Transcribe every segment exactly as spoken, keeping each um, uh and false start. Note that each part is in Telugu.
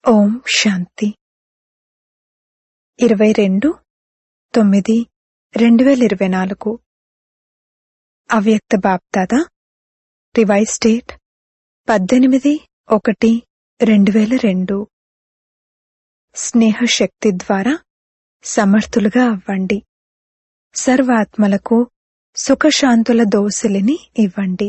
ఓం శాంతి. ఇరవై రెండు తొమ్మిది రెండు వేల ఇరవై నాలుగు అవ్యక్త బాప్దాదా రివైజ్ డేట్ పద్దెనిమిది ఒకటి రెండు వేల రెండు. స్నేహశక్తి ద్వారా సమర్థులుగా అవ్వండి. సర్వాత్మలకు సుఖశాంతుల దోసిలిని ఇవ్వండి.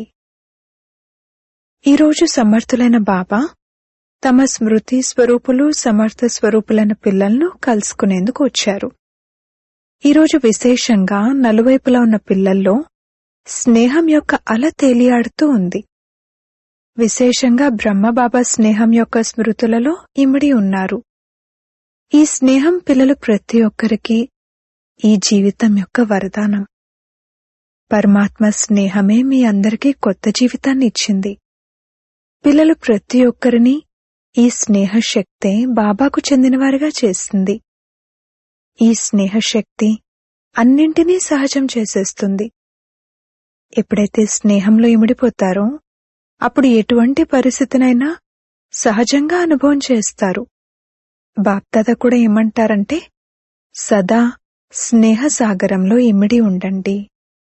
ఈరోజు సమర్థులైన బాబా తమ స్మృతి స్వరూపులు సమర్థ స్వరూపులైన పిల్లలను కలుసుకునేందుకు వచ్చారు. ఈరోజు విశేషంగా నలువైపులా ఉన్న పిల్లల్లో స్నేహం యొక్క అల తేలియాడుతూ ఉంది. విశేషంగా బ్రహ్మబాబా స్నేహం యొక్క స్మృతులలో ఇమిడి ఉన్నారు. ఈ స్నేహం పిల్లలు ప్రతి ఒక్కరికి ఈ జీవితం యొక్క వరదానం. పరమాత్మ స్నేహమే మీ అందరికీ కొత్త జీవితాన్ని ఇచ్చింది. పిల్లలు ప్రతి ఒక్కరిని ఈ స్నేహశక్తే బాబాకు చెందినవారిగా చేస్తుంది. ఈ స్నేహశక్తి అన్నింటినీ సహజం చేసేస్తుంది. ఎప్పుడైతే స్నేహంలో ఇమిడిపోతారో అప్పుడు ఎటువంటి పరిస్థితినైనా సహజంగా అనుభవం చేస్తారు. బాప్దాదా కూడా ఏమంటారంటే, సదా స్నేహ సాగరంలో ఇమిడి ఉండండి.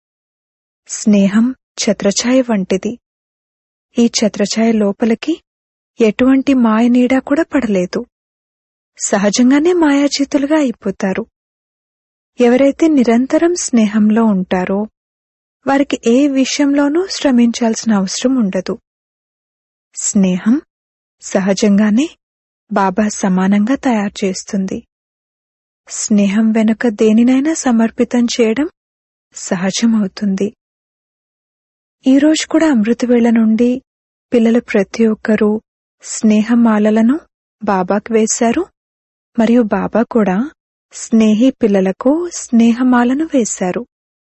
స్నేహం ఛత్రఛాయ వంటిది. ఈ ఛత్రఛాయ లోపలికి ఎటువంటి మాయ నీడ కూడా పడలేదు. సహజంగానే మాయాచితులుగా అయిపోతారు. ఎవరైతే నిరంతరం స్నేహంలో ఉంటారో వారికి ఏ విషయంలోనూ శ్రమించాల్సిన అవసరం ఉండదు. స్నేహం సహజంగానే బాబా సమానంగా తయారు చేస్తుంది. స్నేహం వెనుక దేనినైనా సమర్పితం చేయడం సహజమవుతుంది. ఈరోజు కూడా అమృతవేళ నుండి పిల్లలు ప్రతి ఒక్కరూ స్నేహమాలలను బాబాకు వేశారు. మరియు బాబా కూడా స్నేహి పిల్లలకు స్నేహమాలను వేశారు.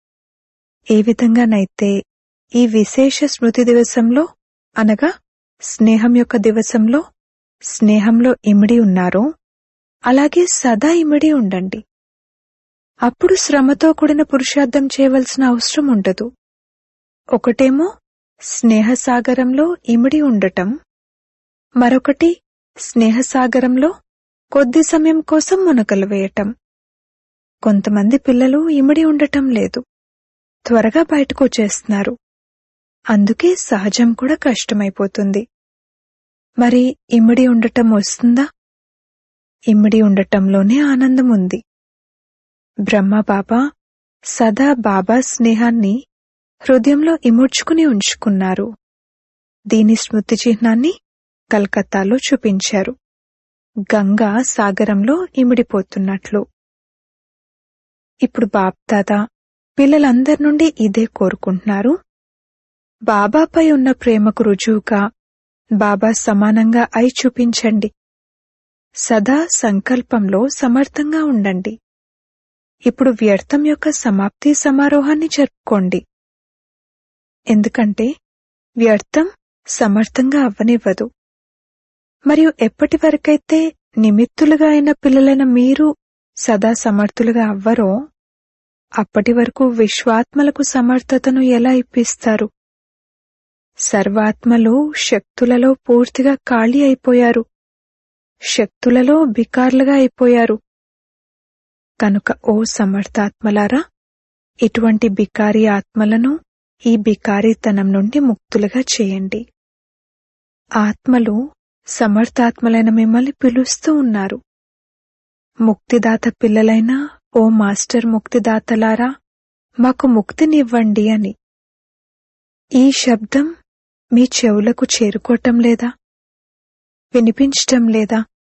ఏ విధంగానైతే ఈ విశేష స్మృతి దివసంలో అనగా స్నేహం యొక్క దివసంలో స్నేహంలో ఇమిడి ఉన్నారో అలాగే సదా ఇమిడి ఉండండి. అప్పుడు శ్రమతో కూడిన పురుషార్థం చేయవలసిన అవసరం ఉండదు. ఒకటేమో స్నేహసాగరంలో ఇమిడి ఉండటం, మరొకటి స్నేహసాగరంలో కొద్ది సమయం కోసం మునకలు వేయటం. కొంతమంది పిల్లలు ఇమిడి ఉండటం లేదు, త్వరగా బయటకు వచ్చేస్తున్నారు. అందుకే సహజం కూడా కష్టమైపోతుంది. మరి ఇమిడి ఉండటం వస్తుందా? ఇమిడి ఉండటంలోనే ఆనందం ఉంది. బ్రహ్మ బాబా సదా బాబా స్నేహాన్ని హృదయంలో ఇముడ్చుకుని ఉంచుకున్నారు. దీని స్మృతి చిహ్నాన్ని కలకత్తాలో చూపించారు, గంగా సాగరంలో ఇమిడిపోతున్నట్లు. ఇప్పుడు బాప్దాదా పిల్లలందరి నుండి ఇదే కోరుకుంటున్నారు. బాబాపై ఉన్న ప్రేమకు రుజువుగా బాబా సమానంగా అయి చూపించండి. సదా సంకల్పంలో సమర్థంగా ఉండండి. ఇప్పుడు వ్యర్థం యొక్క సమాప్తి సమారోహాన్ని జరుపుకోండి. ఎందుకంటే వ్యర్థం సమర్థంగా అవ్వనివ్వదు. మరియు ఎప్పటి వరకైతే నిమిత్తులుగా అయిన పిల్లలైన మీరు సదా సమర్థులుగా అవ్వరో అప్పటి వరకు విశ్వాత్మలకు సమర్థతను ఎలా ఇప్పిస్తారు? సర్వాత్మలు శక్తులలో పూర్తిగా ఖాళీ అయిపోయారు. శక్తులలో బికార్లుగా అయిపోయారు. కనుక ఓ సమర్థాత్మలారా, ఇటువంటి బికారి ఆత్మలను ఈ బికారీతనం నుండి ముక్తులుగా చేయండి. ఆత్మలు సమర్థాత్మలైన మిమ్మల్ని పిలుస్తూ ఉన్నారు. ముక్తిదాత పిల్లలైన ఓ మాస్టర్ ముక్తిదాతలారా, మాకు ముక్తినివ్వండి అని. ఈ శబ్దం మీ చెవులకు చేరుకోవటం లేదా? వినిపించటం లేదా?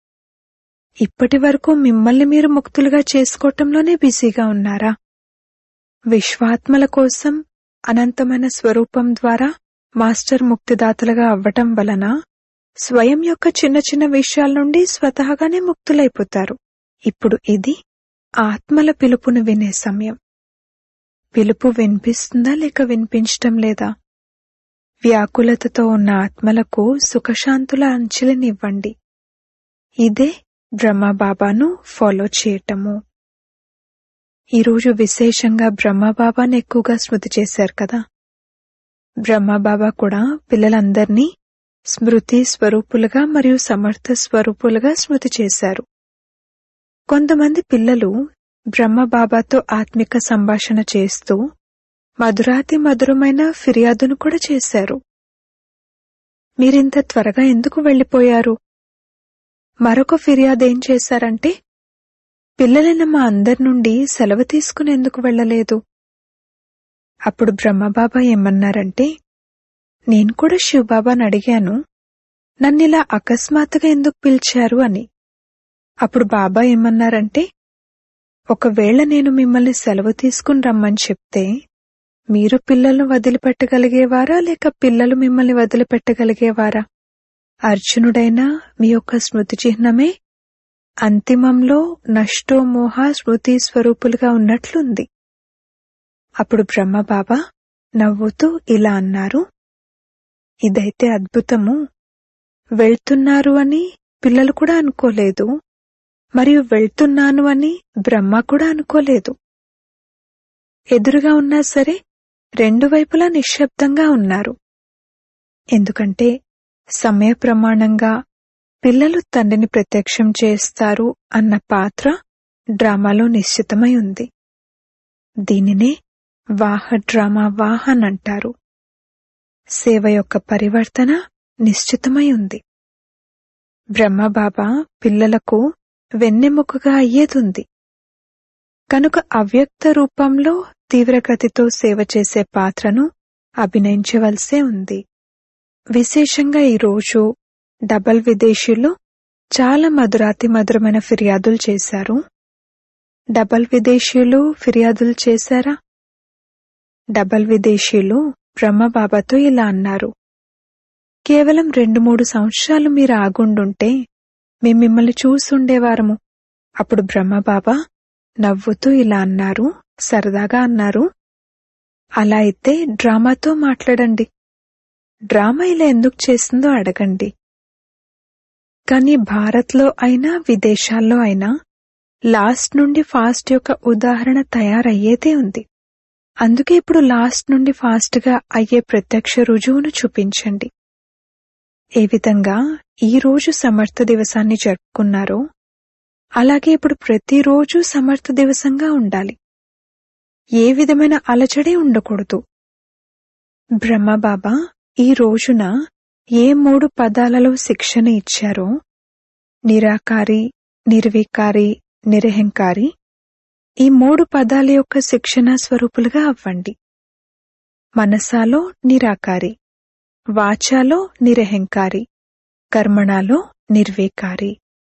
ఇప్పటి వరకు మిమ్మల్ని మీరు ముక్తులుగా చేసుకోవటంలోనే బిజీగా ఉన్నారా? విశ్వాత్మల కోసం అనంతమైన స్వరూపం ద్వారా మాస్టర్ ముక్తిదాతలుగా అవ్వటం వలన స్వయం యొక్క చిన్న చిన్న విషయాల నుండి స్వతహాగానే ముక్తులైపోతారు. ఇప్పుడు ఇది ఆత్మల పిలుపును వినే సమయం. పిలుపు వినిపిస్తుందా లేక వినిపించటం లేదా? వ్యాకులతతో ఉన్న ఆత్మలకు సుఖశాంతుల అంచెలనివ్వండి. ఇదే బ్రహ్మబాబాను ఫాలో చేయటము. ఈరోజు విశేషంగా బ్రహ్మబాబాను ఎక్కువగా స్మృతి చేశారు కదా. బ్రహ్మబాబా కూడా పిల్లలందర్నీ స్మృతి స్వరూపులుగా మరియు సమర్థ స్వరూపులుగా స్మృతి చేశారు. కొంతమంది పిల్లలు బ్రహ్మబాబాతో ఆత్మిక సంభాషణ చేస్తూ మధురాతి మధురమైన ఫిర్యాదును కూడా చేశారు. మీరింత త్వరగా ఎందుకు వెళ్లిపోయారు? మరొక ఫిర్యాదేం చేశారంటే, పిల్లలైన మా అందరి నుండి సెలవు తీసుకుని ఎందుకు వెళ్లలేదు? అప్పుడు బ్రహ్మబాబా ఏమన్నారంటే, నేను కూడా శివబాబాని అడిగాను, నన్నిలా అకస్మాత్తుగా ఎందుకు పిలిచారు అని. అప్పుడు బాబా ఏమన్నారంటే, ఒకవేళ నేను మిమ్మల్ని సెలవు తీసుకుని రమ్మని చెప్తే మీరు పిల్లలను వదిలిపెట్టగలిగేవారా లేక పిల్లలు మిమ్మల్ని వదిలిపెట్టగలిగేవారా? అర్జునుడైనా మీ యొక్క స్మృతి చిహ్నమే అంతిమంలో నష్టో మోహ స్మృతి స్వరూపులుగా ఉన్నట్లుంది. అప్పుడు బ్రహ్మబాబా నవ్వుతూ ఇలా అన్నారు, ఇదైతే అద్భుతము. వెళ్తున్నారు అని పిల్లలు కూడా అనుకోలేదు, మరియు వెళ్తున్నాను అని బ్రహ్మ కూడా అనుకోలేదు. ఎదురుగా ఉన్నా సరే రెండు వైపులా నిశ్శబ్దంగా ఉన్నారు. ఎందుకంటే సమయ ప్రమాణంగా పిల్లలు తండ్రిని ప్రత్యక్షం చేస్తారు అన్న పాత్ర డ్రామాలో నిశ్చితమై ఉంది. దీనినే వాహ డ్రామా వాహన్ అంటారు. సేవ యొక్క పరివర్తన నిశ్చితమై ఉంది. బ్రహ్మబాబా పిల్లలకు వెన్నెముకగా అయ్యేదుంది. కనుక అవ్యక్త రూపంలో తీవ్రగతితో సేవ చేసే పాత్రను అభినయించవలసే ఉంది. విశేషంగా ఈరోజు డబల్ విదేశీయులు చాలా మధురాతి మధురమైన ఫిర్యాదులు చేశారు. డబల్ విదేశీయులు ఫిర్యాదులు చేశారా? డబల్ విదేశీయులు బ్రహ్మబాబాతో ఇలా అన్నారు, కేవలం రెండు మూడు సంవత్సరాలు మీరు ఆగుండుంటే మేం మిమ్మల్ని చూసుండేవారము. అప్పుడు బ్రహ్మబాబా నవ్వుతూ ఇలా అన్నారు, సరదాగా అన్నారు, అలా అయితే డ్రామాతో మాట్లాడండి. డ్రామా ఇలా ఎందుకు చేస్తుందో అడగండి. కానీ భారత్లో అయినా విదేశాల్లో అయినా లాస్ట్ నుండి ఫాస్ట్ యొక్క ఉదాహరణ తయారయ్యేదే ఉంది. అందుకే ఇప్పుడు లాస్ట్ నుండి ఫాస్ట్గా అయ్యే ప్రత్యక్ష రుజువును చూపించండి. ఏ విధంగా ఈ రోజు సమర్థ దివసాన్ని జరుపుకున్నారో అలాగే ఇప్పుడు ప్రతిరోజు సమర్థ దివసంగా ఉండాలి. ఏ విధమైన అలచడే ఉండకూడదు. బ్రహ్మబాబా ఈ రోజున ఏ మూడు పదాలలో శిక్షణ ఇచ్చారో, నిరాకారి, నిర్వికారి, నిరహంకారి, ఈ మూడు పదాల యొక్క శిక్షణ స్వరూపులుగా అవ్వండి. మనసాలో నిరాకారి, వాచాలో నిరహంకారి, కర్మణాలో నిర్వికారి.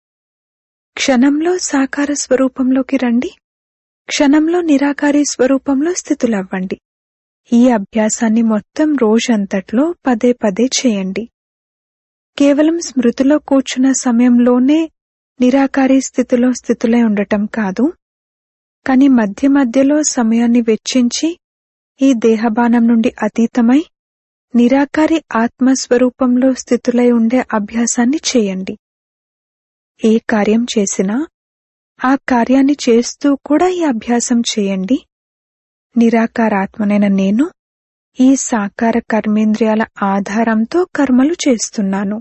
క్షణంలో సాకార స్వరూపంలోకి రండి, క్షణంలో నిరాకారి స్వరూపంలో స్థితులవ్వండి. ఈ అభ్యాసాన్ని మొత్తం రోజంతట్లో పదే పదే చేయండి. కేవలం స్మృతిలో కూర్చున్న సమయంలోనే నిరాకారి స్థితిలో స్థితులై ఉండటం కాదు, కాని మధ్య మధ్యలో సమయాన్ని వెచ్చించి ఈ దేహబానం నుండి అతీతమై నిరాకారి ఆత్మస్వరూపంలో స్థితులై ఉండే అభ్యాసాన్ని చేయండి. ఏ కార్యం చేసినా ఆ కార్యాన్ని చేస్తూ కూడా ఈ అభ్యాసం చేయండి. నిరాకారాత్మనైన నేను ఈ సాకార కర్మేంద్రియాల ఆధారంతో కర్మలు చేస్తున్నాను.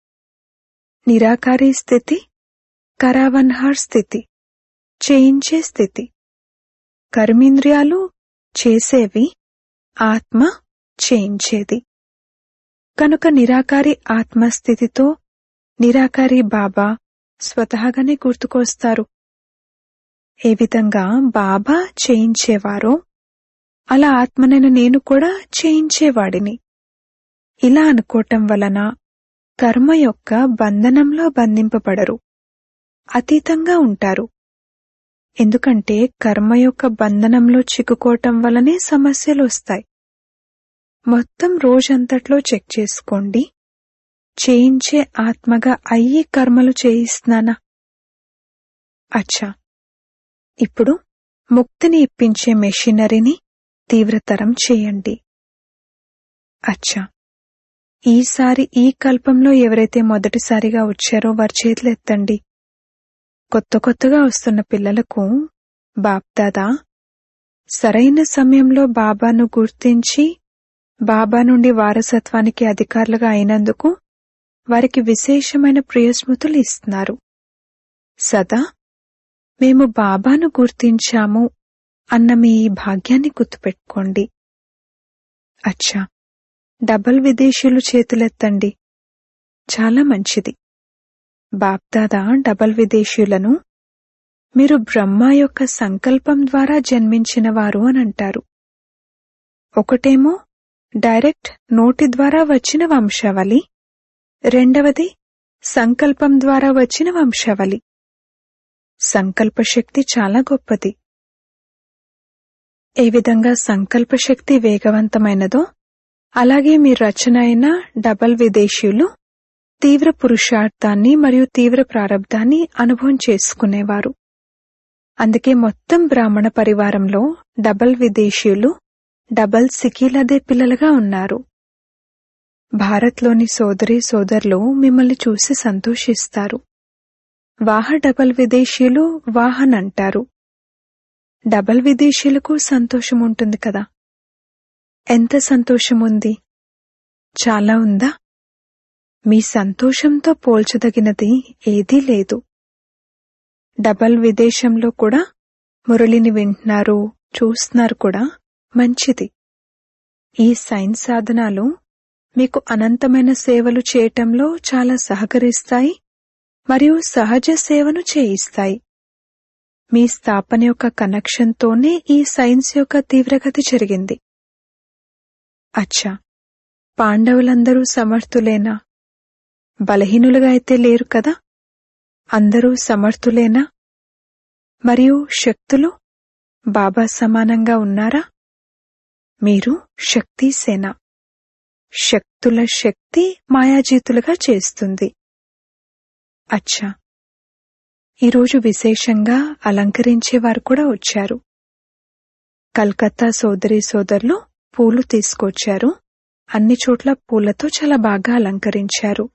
నిరాకారి స్థితి కరావన్హార్ స్థితి, చేయించే స్థితి. కర్మేంద్రియాలు చేసేవి, ఆత్మ చేయించేది. కనుక నిరాకారి ఆత్మస్థితితో నిరాకారి బాబా స్వతహాగానే గుర్తుకొస్తారు. ఏ విధంగా బాబా చేయించేవారో అలా ఆత్మనైన నేను కూడా చేయించేవాడిని. ఇలా అనుకోవటం వలన కర్మ యొక్క బంధనంలో బంధింపబడరు, అతీతంగా ఉంటారు. ఎందుకంటే కర్మ యొక్క బంధనంలో చిక్కుకోవటం వలనే సమస్యలు వస్తాయి. మొత్తం రోజంతట్లో చెక్ చేసుకోండి, చేయించే ఆత్మగా అయ్యి కర్మలు చేయిస్తున్నానా? అచ్చా, ఇప్పుడు ముక్తిని ఇప్పించే మెషినరీని తీవ్రతరం చేయండి. అచ్చా, ఈసారి ఈ కల్పంలో ఎవరైతే మొదటిసారిగా వచ్చారో వారి చేతులు ఎత్తండి. కొత్త కొత్తగా వస్తున్న పిల్లలకు బాప్దాదా సరైన సమయంలో బాబాను గుర్తించి బాబా నుండి వారసత్వానికి అధికారులుగా అయినందుకు వారికి విశేషమైన ప్రియస్మృతులు ఇస్తున్నారు. సదా మేము బాబాను గుర్తించాము అన్న మీ ఈ భాగ్యాన్ని గుర్తుపెట్టుకోండి. అచ్చా, డబల్ విదేశీయులు చేతులెత్తండి. చాలా మంచిది. బాప్దాదా డబల్ విదేశీయులను మీరు బ్రహ్మ యొక్క సంకల్పం ద్వారా జన్మించినవారు అని అంటారు. ఒకటేమో డైరెక్ట్ నోటి ద్వారా వచ్చిన వంశావళి, రెండవది సంకల్పం ద్వారా వచ్చిన వంశావళి. సంకల్పశక్తి చాలా గొప్పది. ఏ విధంగా సంకల్పశక్తి వేగవంతమైనదో అలాగే మీ రచన అయిన డబల్ విదేశీయులు తీవ్ర పురుషార్థాన్ని మరియు తీవ్ర ప్రారబ్ధాన్ని అనుభవం చేసుకునేవారు. అందుకే మొత్తం బ్రాహ్మణ పరివారంలో డబల్ విదేశీయులు డబల్ సికీలదే పిల్లలుగా ఉన్నారు. భారత్లోని సోదరీ సోదరులు మిమ్మల్ని చూసి సంతోషిస్తారు. వాహ డబల్ విదేశీయులు వాహన్ అంటారు. డబల్ విదేశీయులకు సంతోషం ఉంటుంది కదా. ఎంత సంతోషముంది? చాలా ఉందా? మీ సంతోషంతో పోల్చదగినది ఏదీ లేదు. డబల్ విదేశంలో కూడా మురళిని వింటున్నారు, చూస్తున్నారు కూడా. మంచిది. ఈ సైన్స్ సాధనాలు మీకు అనంతమైన సేవలు చేయటంలో చాలా సహకరిస్తాయి మరియు సహజ సేవను చేయిస్తాయి. మీ స్థాపన యొక్క కనెక్షన్తోనే ఈ సైన్స్ యొక్క తీవ్రగతి జరిగింది. అచ్చా, పాండవులందరూ సమర్థులేనా? బలహీనులుగా అయితే లేరు కదా. అందరూ సమర్థులేనా? మరియు శక్తులు బాబా సమానంగా ఉన్నారా? మీరు శక్తి సేన. శక్తుల శక్తి మాయాజీతులుగా చేస్తుంది. అచ్చా, ఈరోజు విశేషంగా అలంకరించేవారు కూడా వచ్చారు. కల్కత్తా సోదరీ సోదరులు పూలు తీసుకొచ్చారు. అన్ని చోట్ల పూలతో చాలా బాగా అలంకరించారు.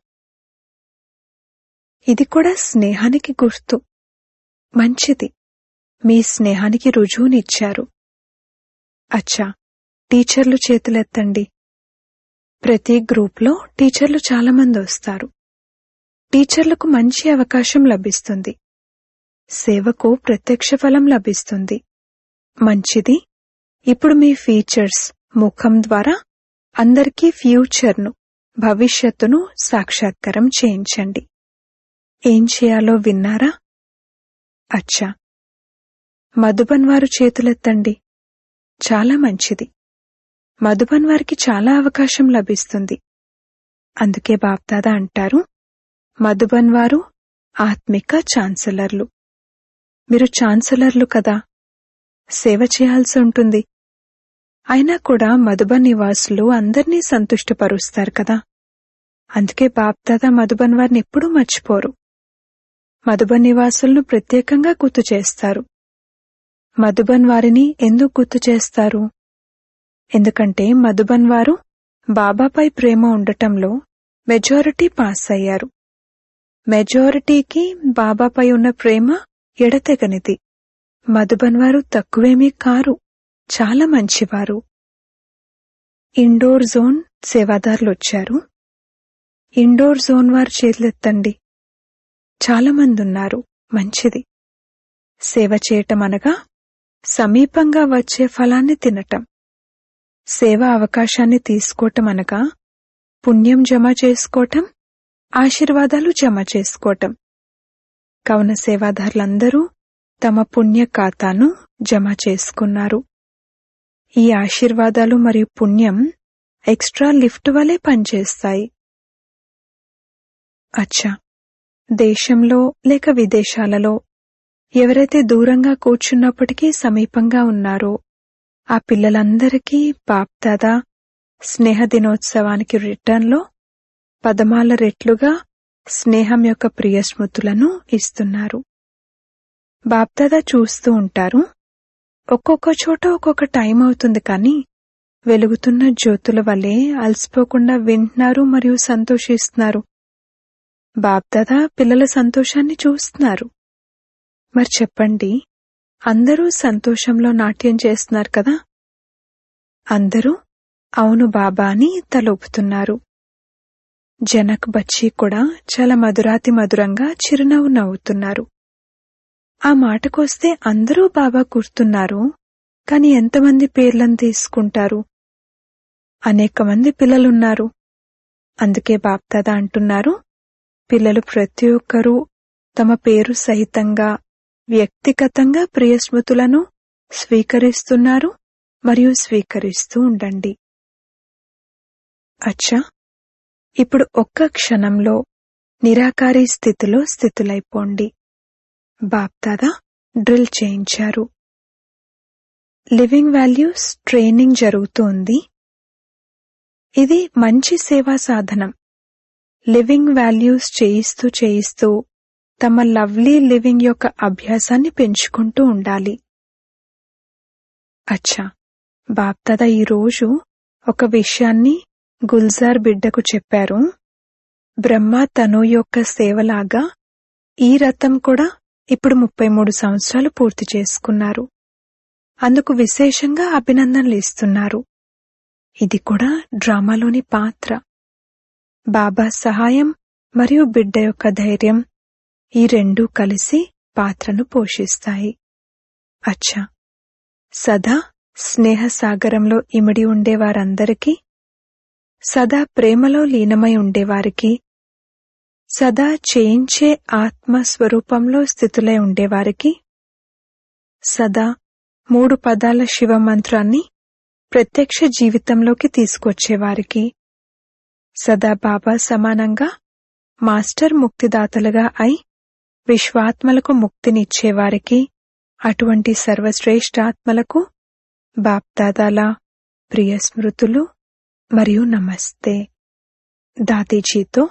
ఇది కూడా స్నేహానికి గుర్తు. మంచిది. మీ స్నేహానికి రుజువునిచ్చారు. అచ్చా, టీచర్లు చేతులెత్తండి. ప్రతి గ్రూప్లో టీచర్లు చాలా మంది వస్తారు. టీచర్లకు మంచి అవకాశం లభిస్తుంది. సేవకు ప్రత్యక్ష ఫలం లభిస్తుంది. మంచిది. ఇప్పుడు మీ ఫీచర్స్ ముఖం ద్వారా అందరికీ ఫ్యూచర్ను, భవిష్యత్తును సాక్షాత్కారం చేయించండి. ఏం చేయాలో విన్నారా? అచ్చా, మధుబన్ వారు చేతులెత్తండి. చాలా మంచిది. మధుబన్ వారికి చాలా అవకాశం లభిస్తుంది. అందుకే బాప్దాదా అంటారు, మధుబన్ వారు ఆత్మిక ఛాన్సలర్లు. మీరు ఛాన్సలర్లు కదా, సేవ చేయాల్సి ఉంటుంది. అయినా కూడా మధుబన్ నివాసులు అందర్నీ సంతుష్టపరుస్తారు కదా. అందుకే బాప్దాదా మధుబన్ వారిని ఎప్పుడూ మర్చిపోరు. మధుబన్ నివాసులను ప్రత్యేకంగా గుర్తు చేస్తారు. మధుబన్ వారిని ఎందుకు గుర్తు చేస్తారు? ఎందుకంటే మధుబన్ వారు బాబాపై ప్రేమ ఉండటంలో మెజారిటీ పాస్ అయ్యారు. మెజారిటీకి బాబాపై ఉన్న ప్రేమ ఎడతెగనిది. మధుబన్ వారు తక్కువేమీ కారు, చాలా మంచివారు. ఇండోర్ జోన్ సేవాదారులొచ్చారు. ఇండోర్ జోన్ వారు చేతులెత్తండి. చాలా మంది ఉన్నారు. మంచిది. సేవ చేయటం అనగా సమీపంగా వచ్చే ఫలాన్ని తినటం. సేవ అవకాశాన్ని తీసుకోవటం అనగా పుణ్యం జమ చేసుకోవటం, ఆశీర్వాదాలు జమ చేసుకోవటం. కావున సేవాదారులందరూ తమ పుణ్య ఖాతాను జమ చేసుకున్నారు. ఈ ఆశీర్వాదాలు మరియు పుణ్యం ఎక్స్ట్రా లిఫ్ట్ వలె పనిచేస్తాయి. అచ్చా, దేశంలో లేక విదేశాలలో ఎవరైతే దూరంగా కూర్చున్నప్పటికీ సమీపంగా ఉన్నారో ఆ పిల్లలందరికీ బాప్దాదా స్నేహ దినోత్సవానికి రిటర్న్లో పదమాల రెట్లుగా స్నేహం యొక్క ప్రియ స్మృతులను ఇస్తున్నారు. బాప్దాదా చూస్తూ ఉంటారు. ఒక్కొక్క చోట ఒక్కొక్క టైం అవుతుంది, కానీ వెలుగుతున్న జ్యోతుల వలె అలసిపోకుండా వింటున్నారు మరియు సంతోషిస్తున్నారు. బాప్దాదా పిల్లల సంతోషాన్ని చూస్తున్నారు. మరి చెప్పండి, అందరూ సంతోషంలో నాట్యం చేస్తున్నారు కదా. అందరూ అవును బాబా అని తలూపుతున్నారు. జనక్ బచ్చీ కూడా చాలా మధురాతి మధురంగా చిరునవ్వు నవ్వుతున్నారు. ఆ మాటకొస్తే అందరూ బాబా గుర్తున్నారు, కాని ఎంతమంది పేర్లను తీసుకుంటారు? అనేక మంది పిల్లలున్నారు. అందుకే బాప్దాదా అంటున్నారు, పిల్లలు ప్రతి ఒక్కరూ తమ పేరు సహితంగా వ్యక్తిగతంగా ప్రియస్మృతులను స్వీకరిస్తున్నారు మరియు స్వీకరిస్తూ ఉండండి. అచ్చా, ఇప్పుడు ఒక్క క్షణంలో నిరాకారి స్థితిలో స్థితులైపోండి. బాప్దాదా డ్రిల్ చేయించారు. లివింగ్ వాల్యూస్ ట్రైనింగ్ జరుగుతూ ఉంది. ఇది మంచి సేవా సాధనం. లివింగ్ వాల్యూస్ చేయిస్తూ చేయిస్తూ తమ లవ్లీ లివింగ్ యొక్క అభ్యాసాన్ని పెంచుకుంటూ ఉండాలి. అచ్చా, బాప్దాదా ఈరోజు ఒక విషయాన్ని గుల్జార్ బిడ్డకు చెప్పారు. బ్రహ్మ తను యొక్క సేవలాగా ఈ రథం కూడా ఇప్పుడు ముప్పై మూడు సంవత్సరాలు పూర్తి చేసుకున్నారు. అందుకు విశేషంగా అభినందనలు ఇస్తున్నారు. ఇది కూడా డ్రామాలోని పాత్ర. బాబా సహాయం మరియు బిడ్డ యొక్క ధైర్యం ఈ రెండూ కలిసి పాత్రను పోషిస్తాయి. అచ్చా, సదా స్నేహ సాగరంలో ఇమిడి ఉండేవారందరికీ, సదా ప్రేమలో లీనమై ఉండేవారికి, సదా చేయించే ఆత్మస్వరూపంలో స్థితులై ఉండేవారికి, సదా మూడు పదాల శివమంత్రాన్ని ప్రత్యక్ష జీవితంలోకి తీసుకొచ్చేవారికి, సదా బాబా సమానంగా మాస్టర్ ముక్తిదాతలుగా అయి విశ్వాత్మలకు ముక్తినిచ్చేవారికి, అటువంటి సర్వశ్రేష్ఠాత్మలకు బాప్దాదాల ప్రియ స్మృతులు మరియు నమస్తే. దాదీజీతో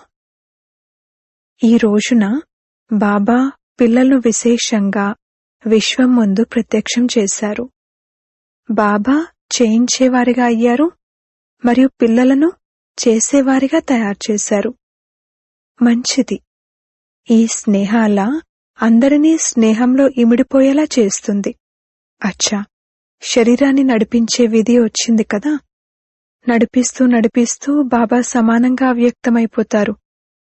ఈ రోజున బాబా పిల్లలను విశేషంగా విశ్వం ముందు ప్రత్యక్షం చేశారు. బాబా చేయించేవారిగా అయ్యారు మరియు పిల్లలను చేసేవారిగా తయారు చేశారు. మంచిది. ఈ స్నేహాల అందరినీ స్నేహంలో ఇమిడిపోయేలా చేస్తుంది. అచ్చా, శరీరాన్ని నడిపించే విధి వచ్చింది కదా. నడిపిస్తూ నడిపిస్తూ బాబా సమానంగా అవ్యక్తమైపోతారు.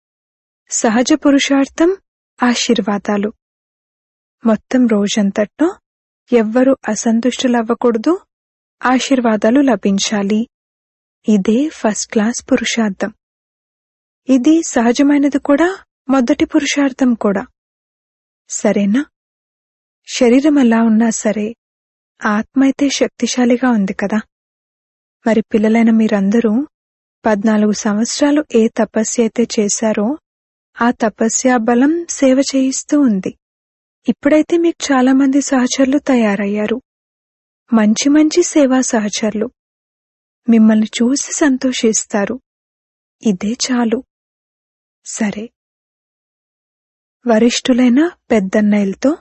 సహజ పురుషార్థం ఆశీర్వాదాలు. మొత్తం రోజంతట్లో ఎవ్వరూ అసంతుష్టులవ్వకూడదు, ఆశీర్వాదాలు లభించాలి. ఇదే ఫస్ట్ క్లాస్ పురుషార్థం. ఇది సహజమైనది కూడా, మొదటి పురుషార్థం కూడా. సరేనా? శరీరం ఎలా ఉన్నా సరే ఆత్మ అయితే శక్తిశాలిగా ఉంది కదా. మరి పిల్లలైన మీరందరూ పద్నాలుగు సంవత్సరాలు ఏ తపస్య అయితే చేశారో ఆ తపస్యా బలం సేవ చేయిస్తూ ఉంది. ఇప్పుడైతే మీకు చాలా మంది సహచరులు తయారయ్యారు. మంచి మంచి సేవా సహచరులు మిమ్మల్ని చూసి సంతోషిస్తారు. ఇదే చాలు. సరే, వరిష్ఠులైన పెద్దన్నయ్యలతో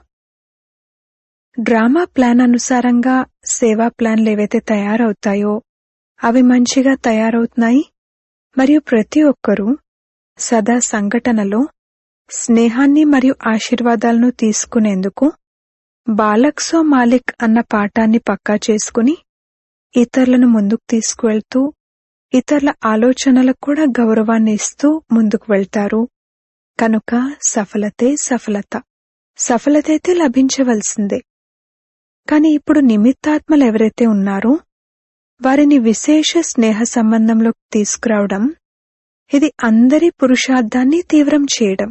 డ్రామా ప్లాన్ అనుసారంగా సేవా ప్లాన్లు ఏవైతే తయారవుతాయో అవి మంచిగా తయారవుతున్నాయి మరియు ప్రతి ఒక్కరూ సదా సంఘటనలో స్నేహాన్ని మరియు ఆశీర్వాదాలను తీసుకునేందుకు బాలక్ సో మాలిక్ అన్న పాఠాన్ని పక్కా చేసుకుని ఇతరులను ముందుకు తీసుకువెళ్తూ ఇతరుల ఆలోచనలకు కూడా గౌరవాన్ని ఇస్తూ ముందుకు వెళ్తారు. కనుక సఫలతే సఫలత. సఫలతైతే లభించవలసిందే. కాని ఇప్పుడు నిమిత్తాత్మలు ఎవరైతే ఉన్నారో వారిని విశేష స్నేహ సంబంధంలోకి తీసుకురావడం, ఇది అందరి పురుషార్థాన్ని తీవ్రం చేయడం.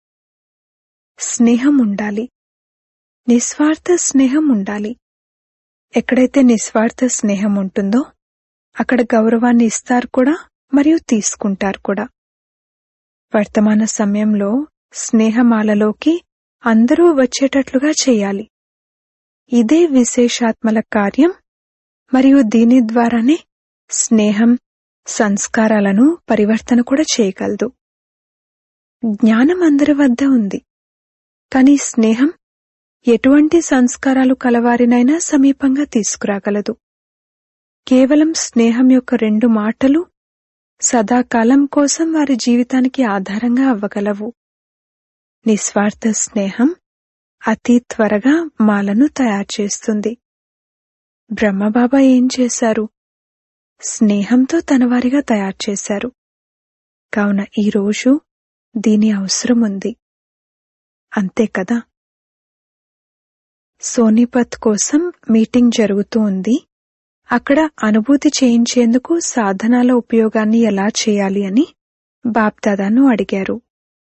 స్నేహం ఉండాలి, నిస్వార్థ స్నేహం ఉండాలి. ఎక్కడైతే నిస్వార్థ స్నేహం ఉంటుందో అక్కడ గౌరవాన్ని ఇస్తారు కూడా మరియు తీసుకుంటారు కూడా. వర్తమాన సమయంలో స్నేహమాలలోకి అందరూ వచ్చేటట్లుగా చేయాలి. ఇదే విశేషాత్మల కార్యం మరియు దీని ద్వారానే స్నేహం సంస్కారాలను పరివర్తన కూడా చేయగలదు. జ్ఞానం అందరి వద్ద ఉంది, కానీ స్నేహం ఎటువంటి సంస్కారాలు కలవారినైనా సమీపంగా తీసుకురాగలదు. కేవలం స్నేహం యొక్క రెండు మాటలు సదాకాలం కోసం వారి జీవితానికి ఆధారంగా అవ్వగలవు. నిస్వార్థ స్నేహం అతి త్వరగా మాలను తయారు చేస్తుంది. బ్రహ్మబాబా ఏం చేశారు? స్నేహంతో తనవారిగా తయారు చేశారు. కావున ఈరోజు దీని అవసరం ఉంది. అంతే కదా. సోనిపత్ కోసం మీటింగ్ జరుగుతూ ఉంది. అక్కడ అనుభూతి చేయించేందుకు సాధనాల ఉపయోగాన్ని ఎలా చేయాలి అని బాప్దాదాను అడిగారు.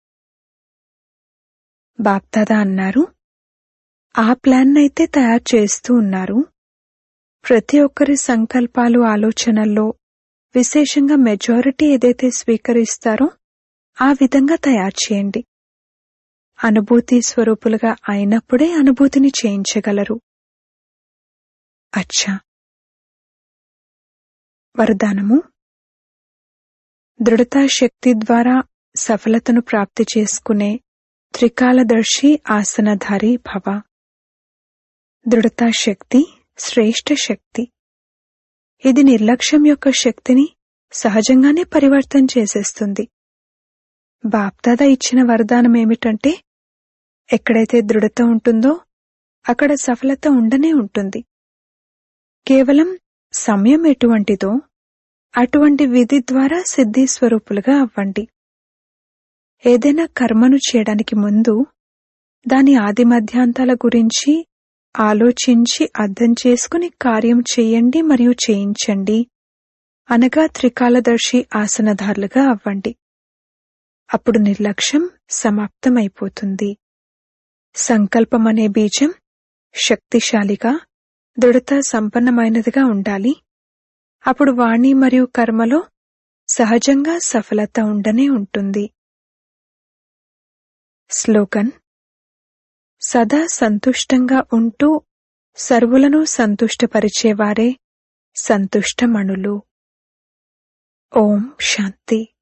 బాప్దాదా అన్నారు, ఆ ప్లాన్ అయితే తయారు చేస్తూ ఉన్నారు. ప్రతి ఒక్కరి సంకల్పాలు ఆలోచనల్లో విశేషంగా మెజారిటీ ఏదైతే స్వీకరిస్తారో ఆ విధంగా తయారు చేయండి. అనుభూతి స్వరూపులుగా అయినప్పుడే అనుభూతిని చేయించగలరు. అచ్చా. వరదానము: దృఢతా శక్తి ద్వారా సఫలతను ప్రాప్తి చేసుకునే త్రికాలదర్శి ఆసనధారి భవ. దృఢతా శక్తి శ్రేష్ఠ శక్తి. ఇది నిర్లక్ష్యం యొక్క శక్తిని సహజంగానే పరివర్తన చేసేస్తుంది. బాప్దాదా ఇచ్చిన వరదానం ఏమిటంటే, ఎక్కడైతే దృఢత ఉంటుందో అక్కడ సఫలత ఉండనే ఉంటుంది. కేవలం సమయం ఎటువంటిదో అటువంటి విధి ద్వారా సిద్ధి స్వరూపులుగా అవ్వండి. ఏదైనా కర్మను చేయడానికి ముందు దాని ఆది మధ్యాంతాల గురించి ఆలోచించి అర్థం చేసుకుని కార్యం చెయ్యండి మరియు చేయించండి, అనగా త్రికాలదర్శి ఆసనధారులుగా అవ్వండి. అప్పుడు నిర్లక్ష్యం సమాప్తమైపోతుంది. సంకల్పమనే బీజం శక్తిశాలిగా దృఢత సంపన్నమైనదిగా ఉండాలి. అప్పుడు వాణి మరియు కర్మలో సహజంగా సఫలత ఉండనే ఉంటుంది. స్లోగన్: సదా సంతుష్టంగా ఉంటూ సర్వులను సంతుష్టపరిచేవారే సంతుష్టమణులు. ఓం శాంతి.